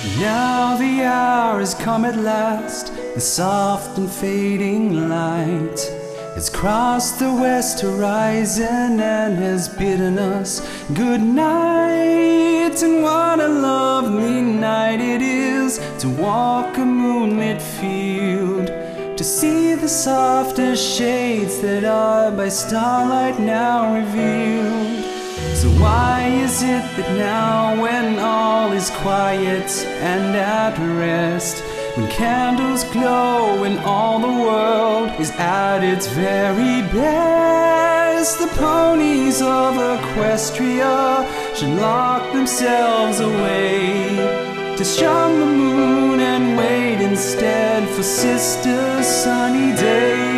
Now the hour has come at last. The soft and fading light has crossed the west horizon and has bidden us good night. And what a lovely night it is to walk a moonlit field, to see the softer shades that are by starlight now revealed. So why is it that now, when all is quiet and at rest, when candles glow and all the world is at its very best, the ponies of Equestria should lock themselves away to shun the moon and wait instead for Sister Sunny Day?